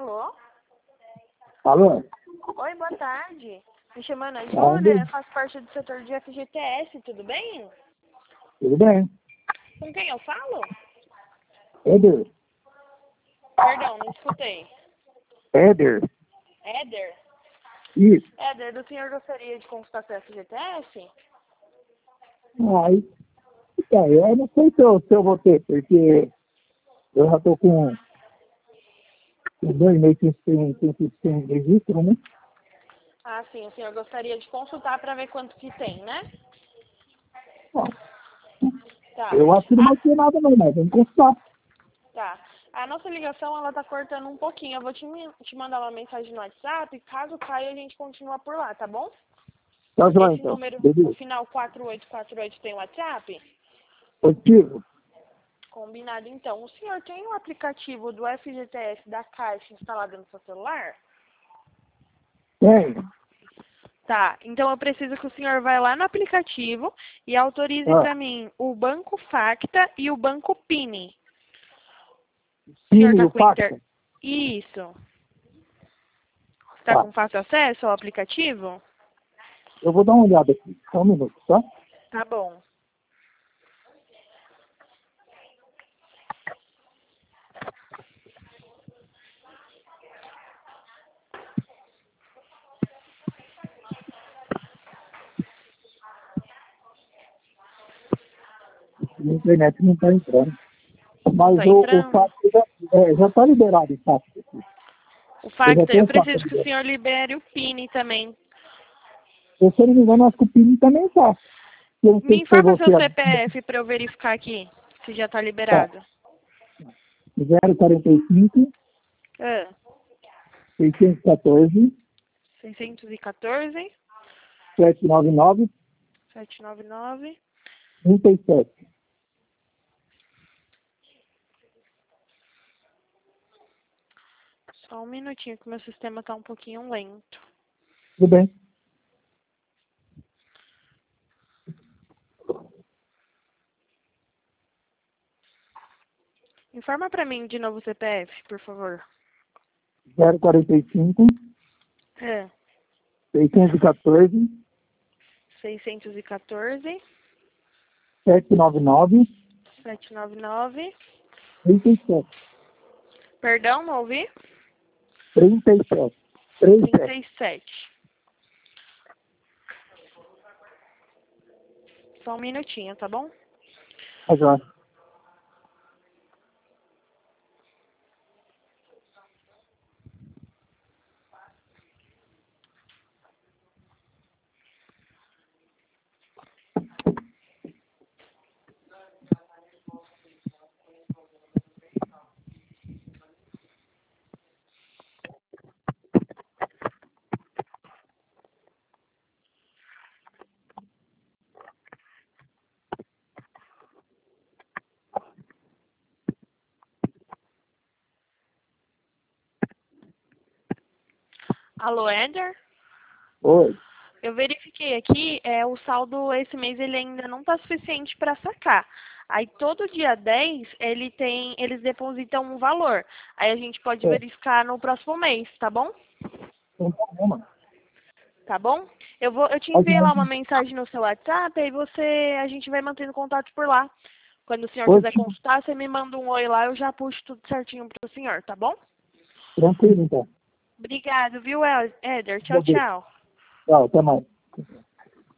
Alô? Alô? Oi, boa tarde. Me chamando a Tarde. Júlia, faço parte do setor de FGTS, tudo bem? Tudo bem? Com quem eu falo? Éder. Perdão, não escutei. Éder. Éder? Isso. Éder, o senhor gostaria de consultar seu FGTS? Aí, eu não sei se eu vou ter, porque eu já tô com 2 meses sem registro, né? Ah, sim, o senhor gostaria de consultar para ver quanto que tem, né? Ó, Tá. eu acho que não vai ter nada não, mas vamos constar. Tá. A nossa ligação, ela tá cortando um pouquinho. Eu vou te mandar uma mensagem no WhatsApp. Caso caia, a gente continua por lá, tá bom? Tá joia, Esse então. número, o Beleza. final 4848 tem WhatsApp? Positivo? Combinado, então. O senhor tem o aplicativo do FGTS da Caixa instalado no seu celular? Tem. Tá. Então, eu preciso que o senhor vá lá no aplicativo e autorize Ah, para mim o Banco Facta e o Banco Pini. O senhor Pini tá do com Facta? Isso. Está Tá. com fácil acesso ao aplicativo? Eu vou dar uma olhada aqui. Só um minuto, tá? Tá bom. A internet não tá entrando. Não Mas tá o entrando? Facta já tá liberado o Facta aqui. O Eu já Facta, tenho eu o Facta preciso que o liberado. senhor libere o Pini também. Eu, se eu não me engano, acho que o Pini também tá. Eu não sei Me se foi informa seu você. CPF para eu verificar aqui se já tá Tá. liberado. 045 Ah, 614 614 799 799. 37. Só um minutinho que meu sistema tá um pouquinho lento. Tudo bem? Informa para mim de novo o CPF, por favor. 045 É, 614 614 799 799. 37. Perdão, não ouvi? 37. 37. 37. Só um minutinho, tá bom? Tá joia. Alô, Éder? Oi. Eu verifiquei aqui, o saldo esse mês ele ainda não está suficiente para sacar. Aí todo dia 10 eles depositam um valor. Aí a gente pode É, verificar no próximo mês, tá bom? sem problema. Tá bom? Eu te Tá enviei lá uma joia. mensagem no seu WhatsApp, aí a gente vai mantendo contato por lá. Quando o senhor quiser Positivo. consultar, você me manda um oi lá, eu já puxo tudo certinho pro senhor, tá bom? Tranquilo, então. Obrigado, viu, Éder? Tchau, Valeu. tchau. Tchau, até mais.